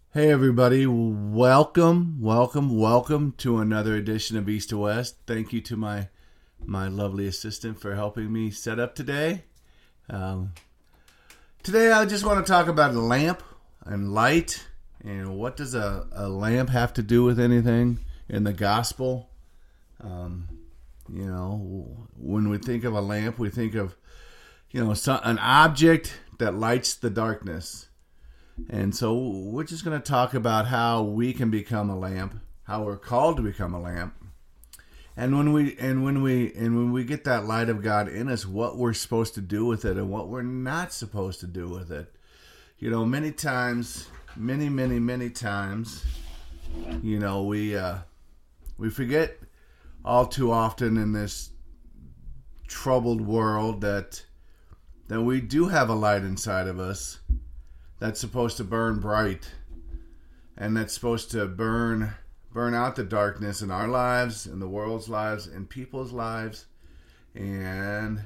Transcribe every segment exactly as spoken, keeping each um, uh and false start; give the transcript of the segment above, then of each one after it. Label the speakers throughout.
Speaker 1: Hey everybody, welcome, welcome, welcome to another edition of East to West. Thank you to my my lovely assistant for helping me set up today. Um, today I just want to talk about a lamp and light and what does a, a lamp have to do with anything in the gospel. Um, you know, when we think of a lamp, we think of, you know, so, an object that lights the darkness. And so we're just going to talk about how we can become a lamp, how we're called to become a lamp. And when we and when we and when we get that light of God in us, what we're supposed to do with it and what we're not supposed to do with it. You know, many times, many, many, many times, you know, we uh, we forget all too often in this troubled world that that we do have a light inside of us that's supposed to burn bright, and that's supposed to burn burn out the darkness in our lives, in the world's lives, in people's lives. And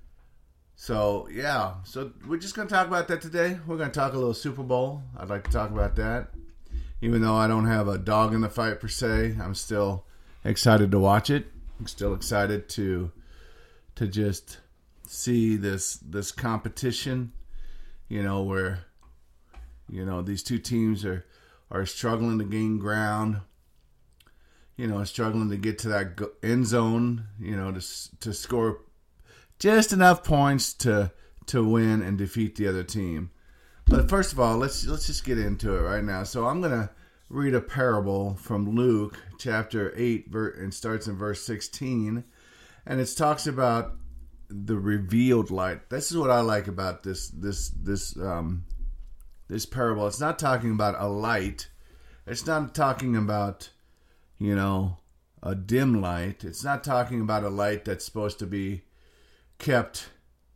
Speaker 1: so, yeah, so we're just going to talk about that today. We're going to talk a little Super Bowl. I'd like to talk about that. Even though I don't have a dog in the fight per se, I'm still excited to watch it. I'm still excited to to just see this this competition, you know, where You know, these two teams are, are struggling to gain ground, you know, struggling to get to that end zone, you know, to to score just enough points to to win and defeat the other team. But first of all, let's let's just get into it right now. So I'm going to read a parable from Luke chapter eight, and starts in verse sixteen, and it talks about the revealed light. This is what I like about this this this um This parable. It's not talking about a light. It's not talking about, you know, a dim light. It's not talking about a light that's supposed to be kept,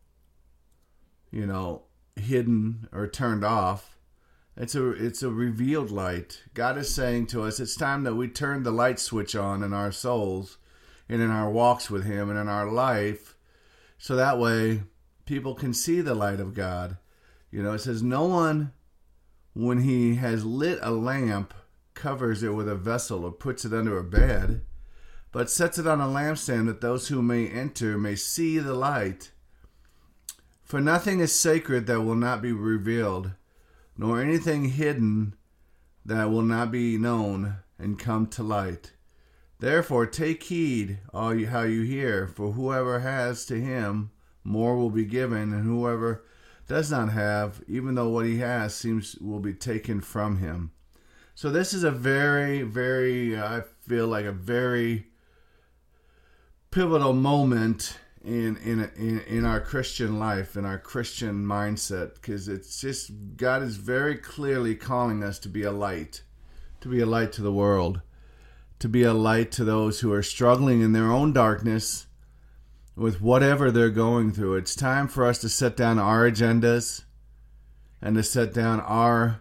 Speaker 1: you know, hidden or turned off. It's a it's a revealed light. God is saying to us, it's time that we turn the light switch on in our souls and in our walks with Him and in our life, so that way people can see the light of God. You know, it says no one, when he has lit a lamp, covers it with a vessel or puts it under a bed, but sets it on a lampstand that those who may enter may see the light. For nothing is sacred that will not be revealed, nor anything hidden that will not be known and come to light. Therefore take heed all you, how you hear, for whoever has, to him more will be given, and whoever does not have, even though what he has seems will be taken from him. So this is a very, very, I feel like a very pivotal moment in in in, in our Christian life, in our Christian mindset, because it's just, God is very clearly calling us to be a light, to be a light to the world, to be a light to those who are struggling in their own darkness with whatever they're going through. It's time for us to set down our agendas and to set down our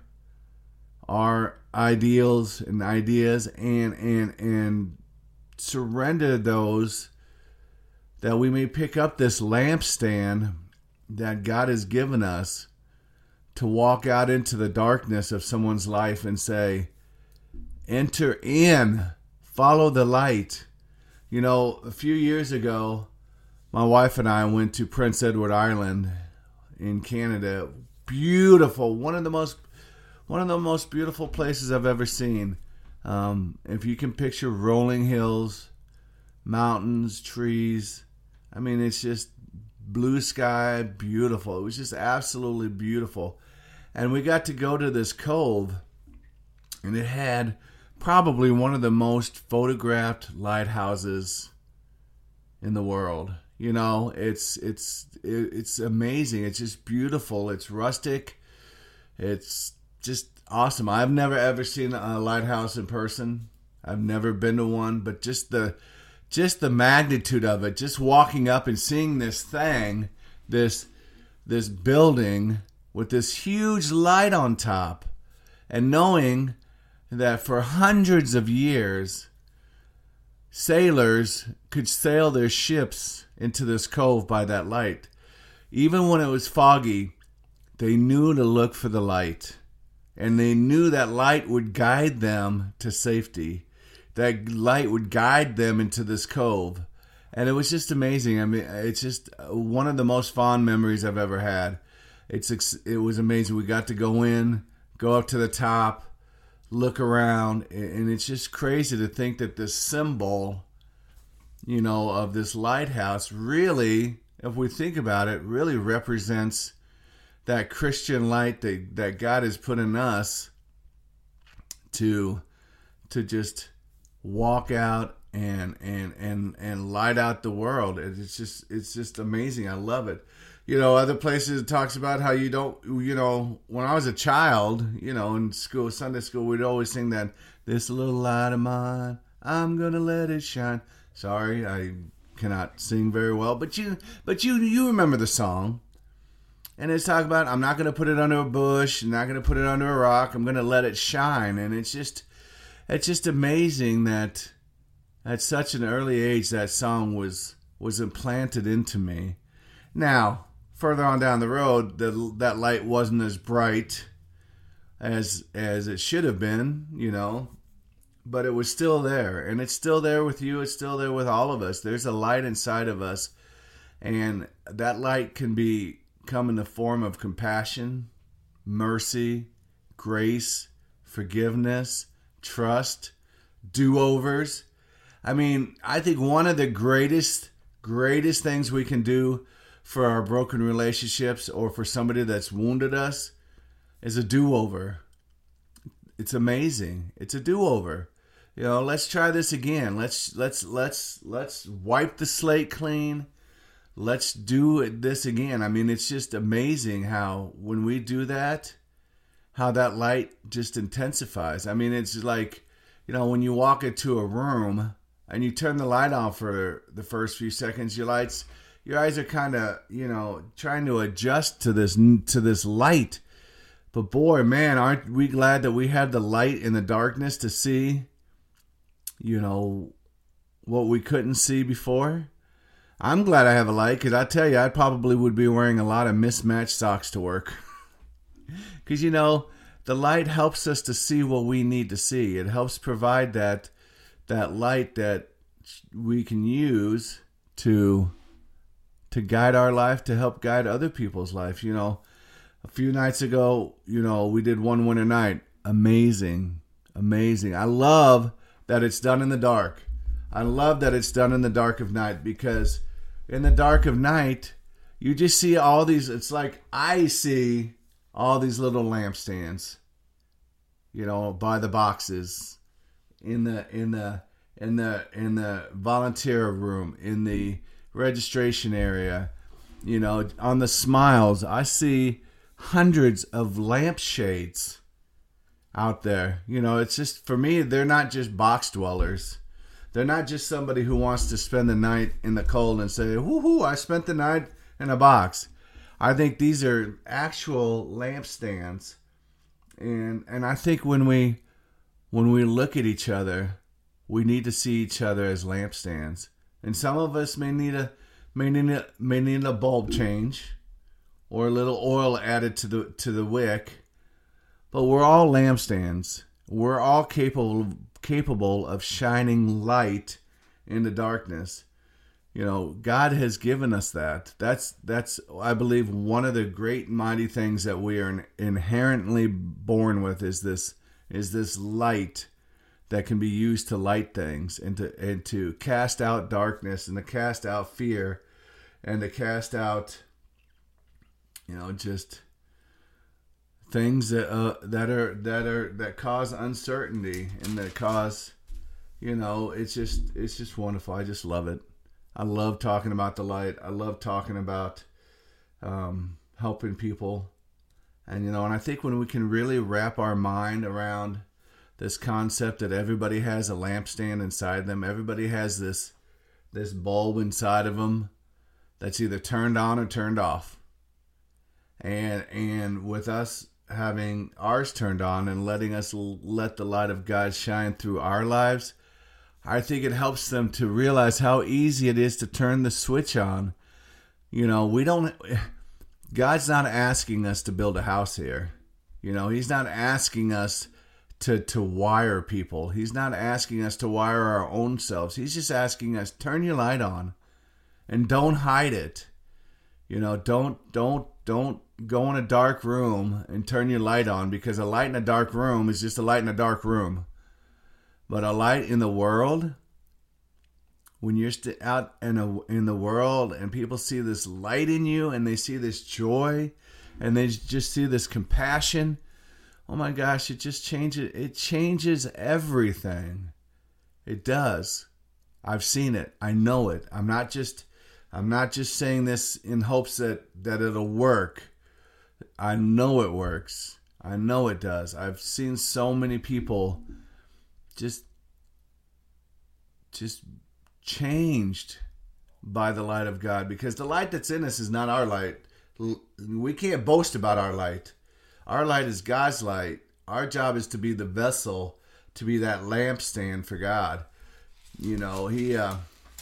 Speaker 1: our ideals and ideas and and and surrender those, that we may pick up this lampstand that God has given us to walk out into the darkness of someone's life and say, enter in, follow the light. You know, a few years ago, my wife and I went to Prince Edward Island in Canada. Beautiful, one of the most, one of the most beautiful places I've ever seen. Um, if you can picture rolling hills, mountains, trees, I mean, it's just blue sky, beautiful. It was just absolutely beautiful. And we got to go to this cove, and it had probably one of the most photographed lighthouses in the world. You know, it's it's it's amazing. It's just beautiful. It's rustic. It's just awesome. I've never ever seen a lighthouse in person. I've never been to one, but just the just the magnitude of it, just walking up and seeing this thing, this this building with this huge light on top, and knowing that for hundreds of years, sailors could sail their ships into this cove by that light. Even when it was foggy, they knew to look for the light. and they knew that light would guide them to safety. That light would guide them into this cove. And it was just amazing. I mean, it's just one of the most fond memories I've ever had. It's It was amazing. We got to go in, go up to the top, look around, and it's just crazy to think that this symbol, you know, of this lighthouse really, if we think about it, really represents that Christian light that, that God has put in us to, to just walk out and and and and light out the world. It's just it's just amazing. I love it. You know, other places it talks about how you don't, you know, when I was a child, you know, in school, Sunday school, we'd always sing that, "This little light of mine, I'm gonna let it shine." Sorry, I cannot sing very well, but you but you you remember the song. And it's talking about, I'm not gonna put it under a bush, I'm not gonna put it under a rock, I'm gonna let it shine. And it's just it's just amazing that at such an early age, that song was was implanted into me. Now, further on down the road, the, that light wasn't as bright as as it should have been, you know, but it was still there, and it's still there with you. It's still there with all of us. There's a light inside of us, and that light can be come in the form of compassion, mercy, grace, forgiveness, trust, do-overs. I mean, I think one of the greatest, greatest things we can do for our broken relationships or for somebody that's wounded us is a do-over. It's amazing. It's a do-over. You know, let's try this again. Let's let's let's let's wipe the slate clean. Let's do this again. I mean, it's just amazing how when we do that, how that light just intensifies. I mean, it's like, you know, when you walk into a room and you turn the light on for the first few seconds, your lights, your eyes are kind of, you know, trying to adjust to this to this light. But boy, man, aren't we glad that we have the light in the darkness to see, you know, what we couldn't see before? I'm glad I have a light, because I tell you, I probably would be wearing a lot of mismatched socks to work. Because, you know, the light helps us to see what we need to see. It helps provide that that light that we can use to to guide our life, to help guide other people's life. You know, a few nights ago, you know, we did One Winter Night. Amazing, amazing. I love that it's done in the dark. I love that it's done in the dark of night, because in the dark of night, you just see all these, it's like I see all these little lampstands, you know, by the boxes, in the in the in the in the volunteer room, in the registration area, you know, on the smiles. I see hundreds of lampshades out there. You know, it's just, for me, they're not just box dwellers. They're not just somebody who wants to spend the night in the cold and say, woohoo, I spent the night in a box. I think these are actual lampstands. And and I think when we when we look at each other, we need to see each other as lampstands. And some of us may need a may need a, may need a bulb change, or a little oil added to the to the wick. But we're all lampstands. We're all capable capable of shining light in the darkness. You know, God has given us that. That's, that's I believe, one of the great mighty things that we are inherently born with is this is this light that can be used to light things, and to and to cast out darkness, and to cast out fear, and to cast out, you know, just things that uh, that are that are that cause uncertainty, and that cause, you know, it's just it's just wonderful. I just love it. I love talking about the light. I love talking about um, helping people. And, you know, and I think when we can really wrap our mind around this concept that everybody has a lampstand inside them, everybody has this this bulb inside of them that's either turned on or turned off. And and with us having ours turned on and letting us l- let the light of God shine through our lives, I think it helps them to realize how easy it is to turn the switch on. You know, we don't, God's not asking us to build a house here. You know, he's not asking us to, to wire people. He's not asking us to wire our own selves. He's just asking us, turn your light on and don't hide it. You know, don't, don't, don't go in a dark room and turn your light on, because a light in a dark room is just a light in a dark room. But a light in the world, when you're st- out in, a, in the world and people see this light in you and they see this joy and they just see this compassion, oh my gosh, it just changes. It changes everything. It does. I've seen it. I know it. I'm not just, I'm not just saying this in hopes that, that it'll work. I know it works. I know it does. I've seen so many people just, just changed by the light of God, because the light that's in us is not our light. We can't boast about our light. Our light is God's light. Our job is to be the vessel, to be that lampstand for God. You know, he uh,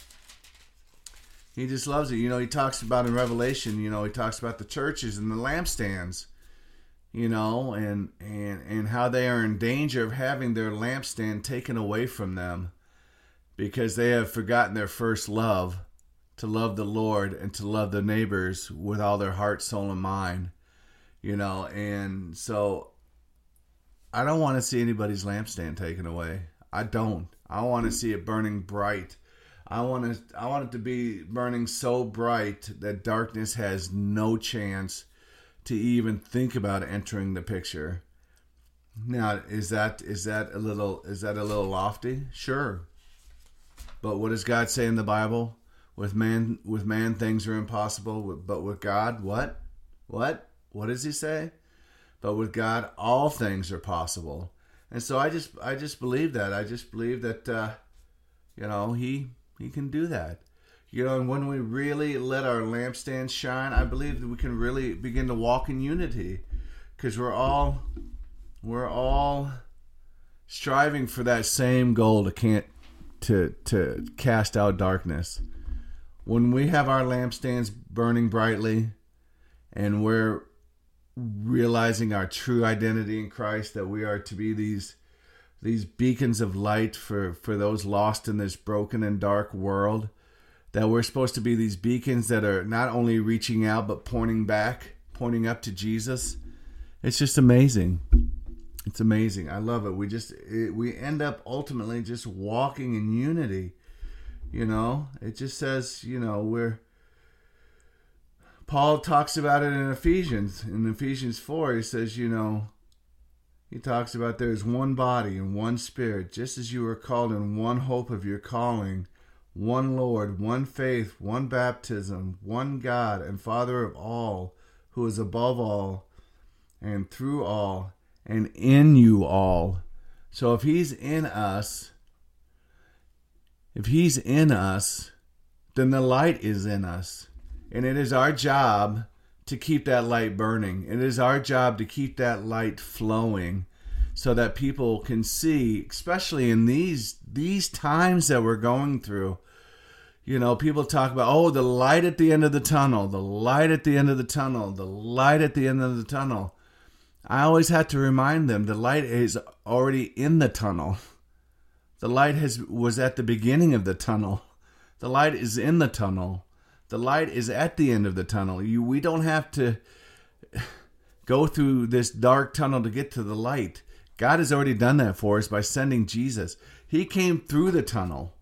Speaker 1: he just loves it. You know, he talks about in Revelation, you know, he talks about the churches and the lampstands, you know, and, and, and how they are in danger of having their lampstand taken away from them because they have forgotten their first love, to love the Lord and to love their neighbors with all their heart, soul, and mind. You know, and so I don't want to see anybody's lampstand taken away. I don't. I want to see it burning bright. I want to. I want it to be burning so bright that darkness has no chance to even think about entering the picture. Now, is that is that a little is that a little lofty? Sure. But what does God say in the Bible? With man, with man, things are impossible. But with God, what? What? What does he say? But with God, all things are possible. And so I just, I just believe that. I just believe that, uh, you know, he, he can do that. You know, and when we really let our lampstand shine, I believe that we can really begin to walk in unity, because we're all, we're all striving for that same goal to can't, to, to cast out darkness. When we have our lampstands burning brightly, and we're realizing our true identity in Christ, that we are to be these these beacons of light for, for those lost in this broken and dark world, that we're supposed to be these beacons that are not only reaching out but pointing back, pointing up to Jesus. It's just amazing. It's amazing. I love it. We just it, we end up ultimately just walking in unity. You know, it just says, you know, we're Paul talks about it in Ephesians. In Ephesians four, he says, you know, he talks about there's one body and one spirit, just as you were called in one hope of your calling, one Lord, one faith, one baptism, one God and Father of all, who is above all and through all and in you all. So if he's in us, if he's in us, then the light is in us. And it is our job to keep that light burning. It is our job to keep that light flowing so that people can see, especially in these these times that we're going through. You know, people talk about, oh, the light at the end of the tunnel, the light at the end of the tunnel, the light at the end of the tunnel. I always have to remind them the light is already in the tunnel. The light has was at the beginning of the tunnel. The light is in the tunnel. The light is at the end of the tunnel. You, we don't have to go through this dark tunnel to get to the light. God has already done that for us by sending Jesus. He came through the tunnel.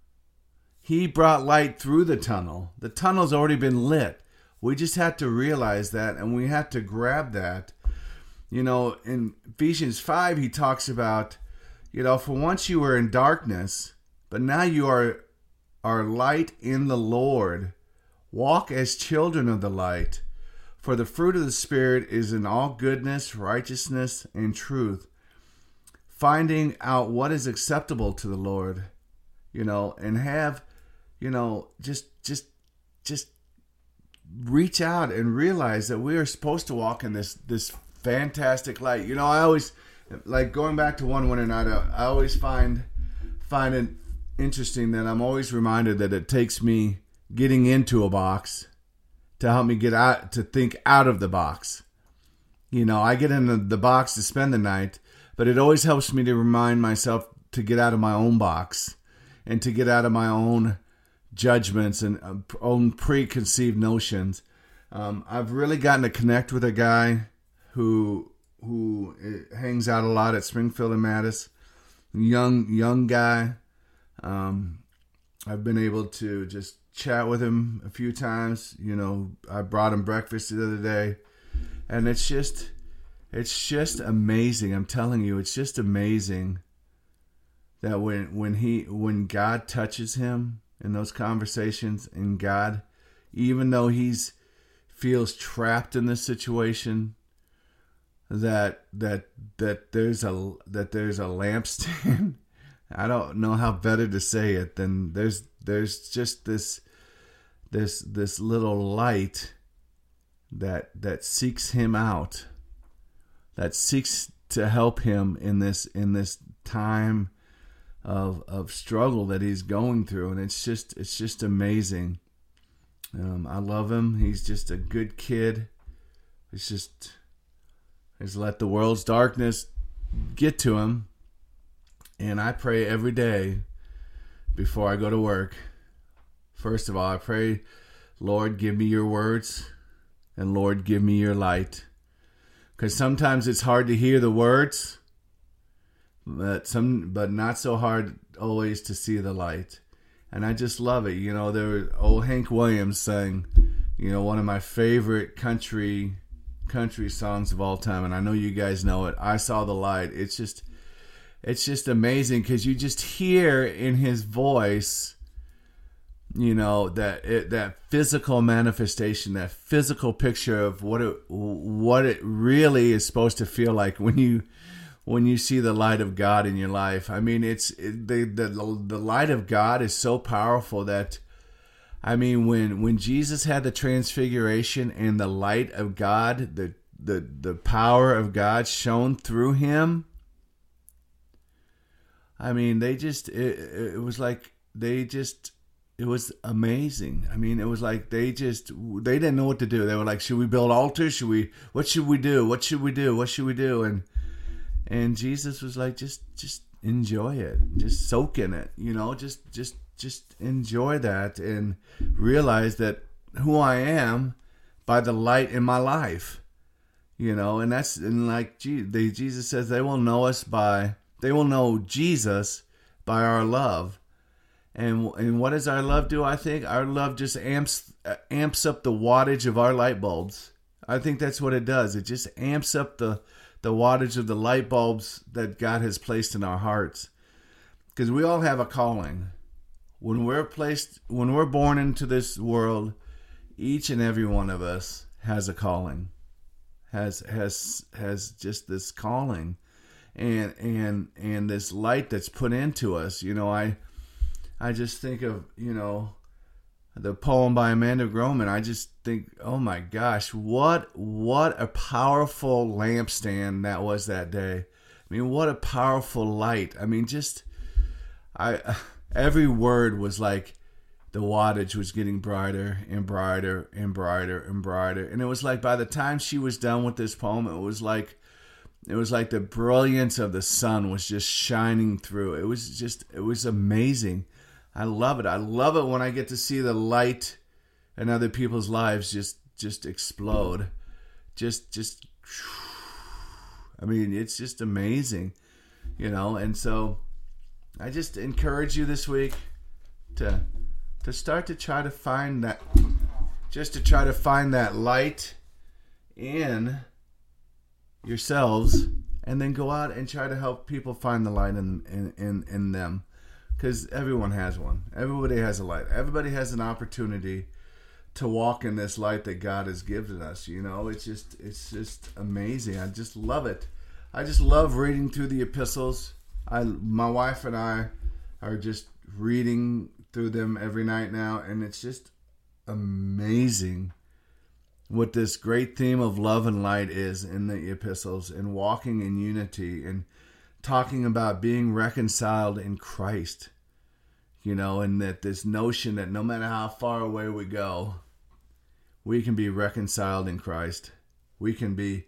Speaker 1: He brought light through the tunnel. The tunnel's already been lit. We just have to realize that, and we have to grab that. You know, in Ephesians five, he talks about, you know, for once you were in darkness, but now you are, are light in the Lord. Walk as children of the light, for the fruit of the Spirit is in all goodness, righteousness, and truth, finding out what is acceptable to the Lord, you know, and have, you know, just, just, just reach out and realize that we are supposed to walk in this, this fantastic light. You know, I always, like going back to one winter night, I, I always find, find it interesting that I'm always reminded that it takes me getting into a box to help me get out, to think out of the box. You know, I get in the, the box to spend the night, but it always helps me to remind myself to get out of my own box and to get out of my own judgments and uh, own preconceived notions. Um, I've really gotten to connect with a guy who who hangs out a lot at Springfield and Mattis. Young young guy. Um, I've been able to just chat with him a few times. You know, I brought him breakfast the other day, and it's just it's just amazing. I'm telling you, it's just amazing that when when he when God touches him in those conversations, and God, even though he's feels trapped in this situation, that that that there's a that there's a lampstand. I don't know how better to say it than there's there's just this this this little light that that seeks him out, that seeks to help him in this in this time of of struggle that he's going through, and it's just it's just amazing. Um, I love him. He's just a good kid. It's just Just let the world's darkness get to him. And I pray every day before I go to work. First of all, I pray, Lord, give me your words. And Lord, give me your light. Because sometimes it's hard to hear the words. But some, but not so hard always to see the light. And I just love it. You know, there was old Hank Williams sang, you know, one of my favorite country country songs of all time, and I know you guys know it. I Saw the Light. It's just, it's just amazing because you just hear in his voice, you know, that it, that physical manifestation, that physical picture of what it what it really is supposed to feel like when you when you see the light of God in your life. I mean, it's it, the the the light of God is so powerful that, I mean, when when Jesus had the transfiguration and the light of God, the the the power of God shone through him, I mean, they just it, it was like they just it was amazing. I mean, it was like they just they didn't know what to do. They were like, should we build altars? Should we what should we do? What should we do? What should we do? And And Jesus was like, just, just enjoy it, just soak in it, you know, just, just, just enjoy that and realize that who I am by the light in my life, you know, and that's, and like they, Jesus says, they will know us by, they will know Jesus by our love. And, and what does our love do? I think our love just amps, amps up the wattage of our light bulbs. I think that's what it does. It just amps up the, the wattage of the light bulbs that God has placed in our hearts. Because we all have a calling. When we're placed, when we're born into this world, each and every one of us has a calling. Has has has just this calling. And and and this light that's put into us. You know, I I just think of, you know, the poem by Amanda Groman. I just think, oh my gosh, what what a powerful lampstand that was that day. I mean, what a powerful light. I mean, just I every word was like the wattage was getting brighter and brighter and brighter and brighter. And it was like by the time she was done with this poem, it was like it was like the brilliance of the sun was just shining through. It was just it was amazing. I love it. I love it when I get to see the light in other people's lives just just explode. Just, just, I mean, it's just amazing, you know. And so I just encourage you this week to to start to try to find that, just to try to find that light in yourselves, and then go out and try to help people find the light in in, in, in them. Because everyone has one. Everybody has a light. Everybody has an opportunity to walk in this light that God has given us. You know, it's just it's just amazing. I just love it. I just love reading through the epistles. I, my wife and I are just reading through them every night now, and it's just amazing what this great theme of love and light is in the epistles, and walking in unity, and talking about being reconciled in Christ, you know, and that this notion that no matter how far away we go, we can be reconciled in Christ. We can be,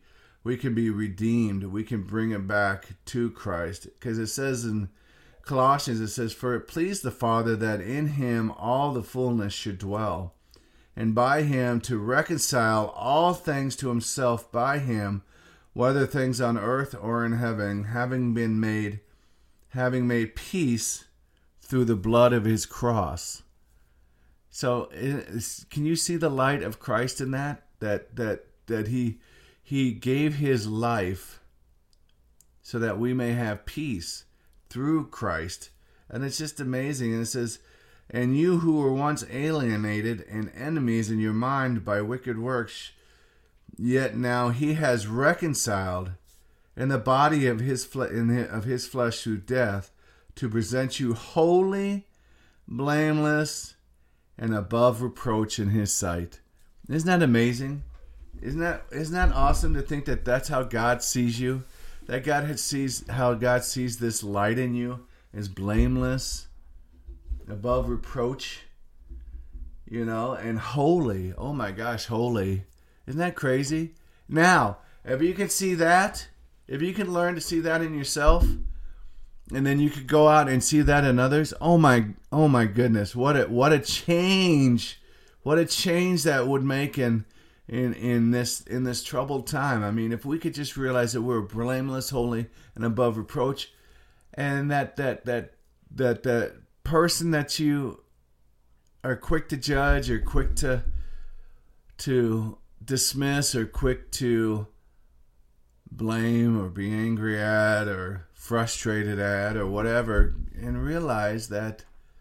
Speaker 1: we can be redeemed. We can bring it back to Christ. Because it says in Colossians, it says, "For it pleased the Father that in him all the fullness should dwell, and by him to reconcile all things to himself by him, whether things on earth or in heaven, having been made, having made peace through the blood of his cross." So, can you see the light of Christ in that? That that that he he gave his life so that we may have peace through Christ. And it's just amazing. And it says, "And you who were once alienated and enemies in your mind by wicked works, yet now he has reconciled in the body of his fle- in his, of his flesh through death, to present you holy, blameless, and above reproach in his sight." Isn't that amazing? Isn't that isn't that awesome to think that that's how God sees you? That God had sees how God sees this light in you is blameless, above reproach, you know, and holy. Oh my gosh, holy. Isn't that crazy? Now, if you can see that, if you can learn to see that in yourself, and then you could go out and see that in others, oh my, oh my goodness, what a what a change, what a change that would make in in in this in this troubled time. I mean, if we could just realize that we're blameless, holy, and above reproach, and that that that that that person that you are quick to judge or quick to to dismiss or quick to blame or be angry at or frustrated at or whatever, and realize that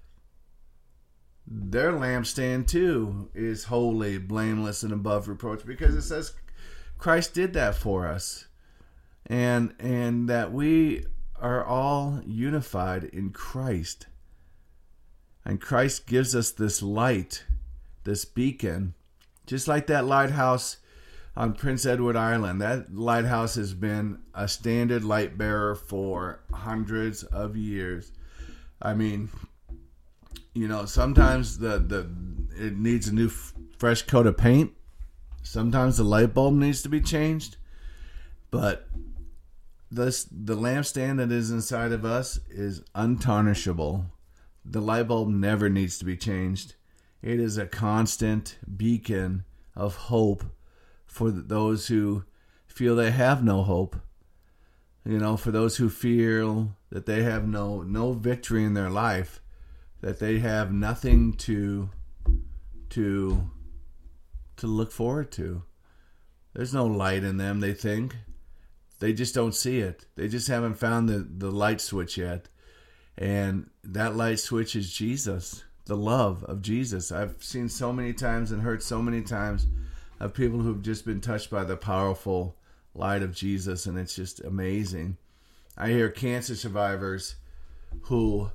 Speaker 1: their lampstand too is holy, blameless, and above reproach, because it says Christ did that for us, and and that we are all unified in Christ, and Christ gives us this light, this beacon, just like that lighthouse on Prince Edward Island. That lighthouse has been a standard light bearer for hundreds of years. I mean, you know, sometimes the, the it needs a new f- fresh coat of paint. Sometimes the light bulb needs to be changed. But this the lampstand that is inside of us is untarnishable. The light bulb never needs to be changed. It is a constant beacon of hope for those who feel they have no hope. You know, for those who feel that they have no no victory in their life, that they have nothing to to to look forward to. There's no light in them, they think. They just don't see it. They just haven't found the, the light switch yet. And that light switch is Jesus, the love of Jesus. I've seen so many times and heard so many times of people who've just been touched by the powerful light of Jesus, and it's just amazing. I hear cancer survivors who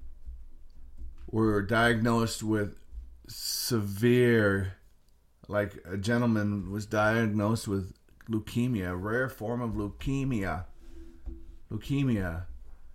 Speaker 1: were diagnosed with severe, like a gentleman was diagnosed with leukemia, a rare form of leukemia. Leukemia.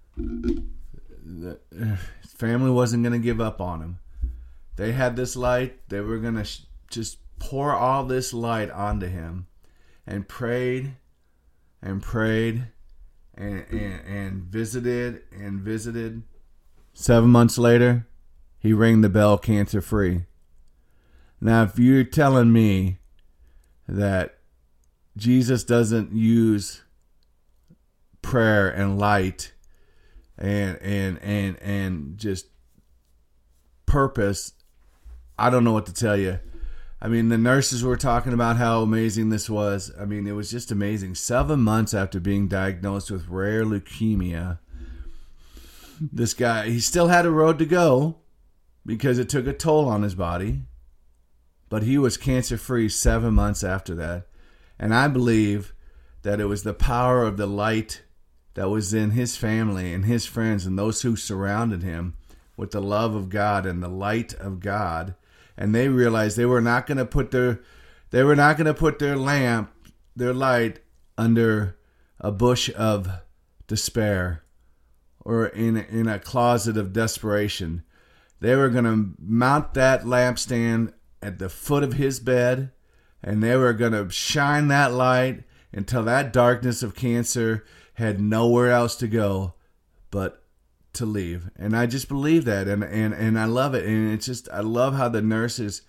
Speaker 1: The his family wasn't going to give up on him. They had this light. They were going to sh- just pour all this light onto him, and prayed and prayed and, and, and visited and visited. Seven months later, he rang the bell cancer free. Now, if you're telling me that Jesus doesn't use prayer and light and and and and just purpose, I don't know what to tell you. I mean, the nurses were talking about how amazing this was. I mean, it was just amazing. Seven months after being diagnosed with rare leukemia, this guy, he still had a road to go because it took a toll on his body, but he was cancer-free seven months after that. And I believe that it was the power of the light that was in his family and his friends and those who surrounded him with the love of God and the light of God. And they realized they were not going to put their they were not going to put their lamp, their light, under a bush of despair or in in a closet of desperation. They were going to mount that lampstand at the foot of his bed, and they were going to shine that light until that darkness of cancer had nowhere else to go but to leave. And I just believe that, and, and, and I love it. And it's just, I love how the nurses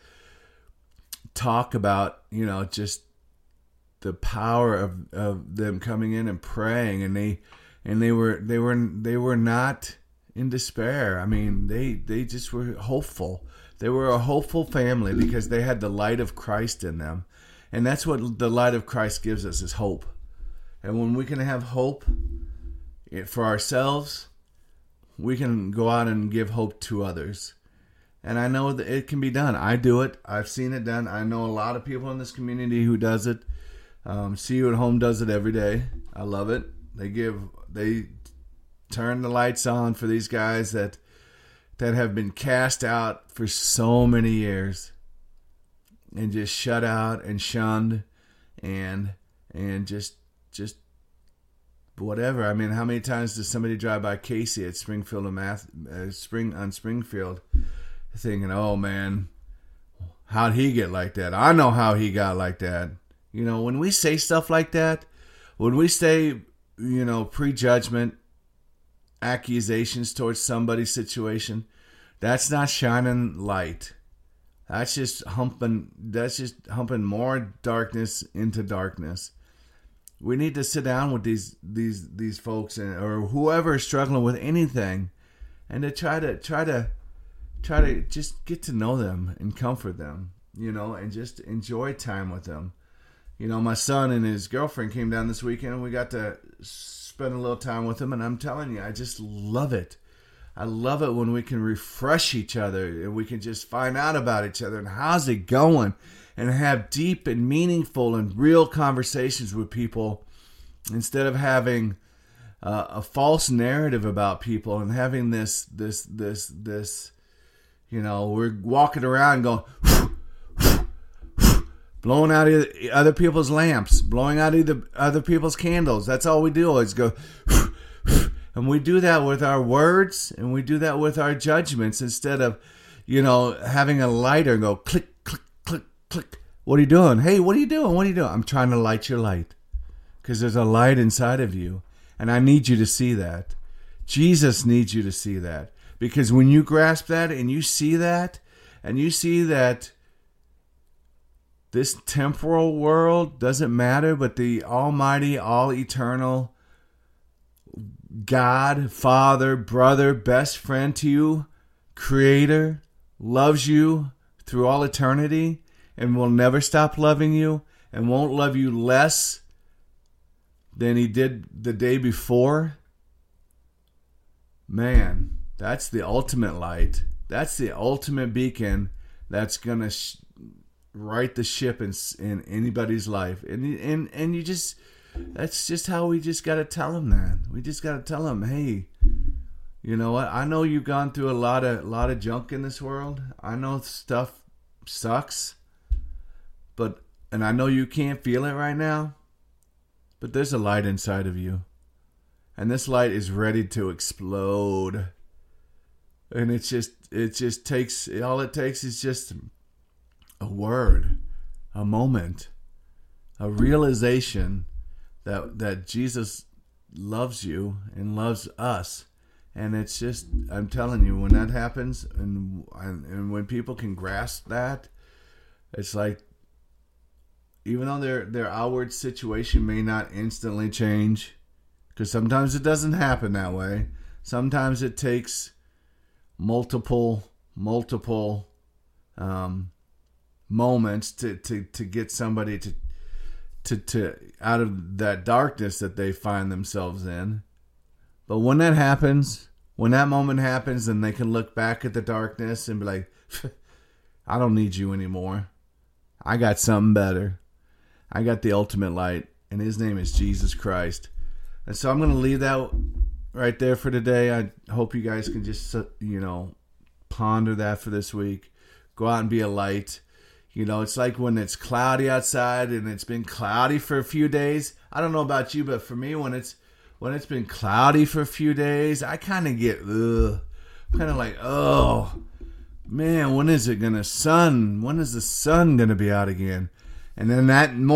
Speaker 1: talk about, you know, just the power of, of them coming in and praying, and they and they were they were they were not in despair. I mean, they they just were hopeful. They were a hopeful family because they had the light of Christ in them. And that's what the light of Christ gives us, is hope. And when we can have hope for ourselves, we can go out and give hope to others. And I know that it can be done. I do it. I've seen it done. I know a lot of people in this community who does it. Um, See You at Home does it every day. I love it. They give, they turn the lights on for these guys that that have been cast out for so many years and just shut out and shunned and and just just whatever. I mean, how many times does somebody drive by Casey at Springfield and Math, uh, Spring on Springfield, thinking, "Oh man, how'd he get like that? I know how he got like that." You know, when we say stuff like that, when we say, you know, prejudgment, accusations towards somebody's situation, that's not shining light. That's just humping. That's just humping more darkness into darkness. We need to sit down with these these these folks and or whoever is struggling with anything, and to try to try to try to just get to know them and comfort them, you know, and just enjoy time with them. You know, my son and his girlfriend came down this weekend, and we got to spend a little time with them. And I'm telling you, I just love it. I love it when we can refresh each other and we can just find out about each other and how's it going, and have deep and meaningful and real conversations with people instead of having uh, a false narrative about people and having this, this, this, this, you know, we're walking around going, blowing out other people's lamps, blowing out either other people's candles. That's all we do is go, and we do that with our words, and we do that with our judgments instead of, you know, having a lighter and go click, click, click, click. What are you doing? Hey, what are you doing? What are you doing? I'm trying to light your light, because there's a light inside of you, and I need you to see that. Jesus needs you to see that, because when you grasp that and you see that, and you see that this temporal world doesn't matter, but the almighty, all eternal God, Father, brother, best friend to you, Creator, loves you through all eternity and will never stop loving you and won't love you less than he did the day before. Man, that's the ultimate light. That's the ultimate beacon that's going to sh- right the ship in, in anybody's life. And, and, and you just... That's just how we just got to tell them that. We just got to tell them, hey, you know what? I know you've gone through a lot of lot of junk in this world. I know stuff sucks, but and I know you can't feel it right now, but there's a light inside of you, and this light is ready to explode. And it's just it just takes all it takes is just a word, a moment, a realization that that Jesus loves you and loves us. And it's just, I'm telling you, when that happens and, and and when people can grasp that, it's like, even though their their outward situation may not instantly change, because sometimes it doesn't happen that way. Sometimes it takes multiple multiple um, moments to, to, to get somebody to To, to out of that darkness that they find themselves in. But when that happens, when that moment happens, then they can look back at the darkness and be like, I don't need you anymore. I got something better. I got the ultimate light, and his name is Jesus Christ. And so I'm going to leave that right there for today. I hope you guys can just, you know, ponder that for this week. Go out and be a light. You know, it's like when it's cloudy outside and it's been cloudy for a few days. I don't know about you, but for me, when it's when it's been cloudy for a few days, I kind of get, ugh, kind of like, oh, man, when is it going to sun? When is the sun going to be out again? And then that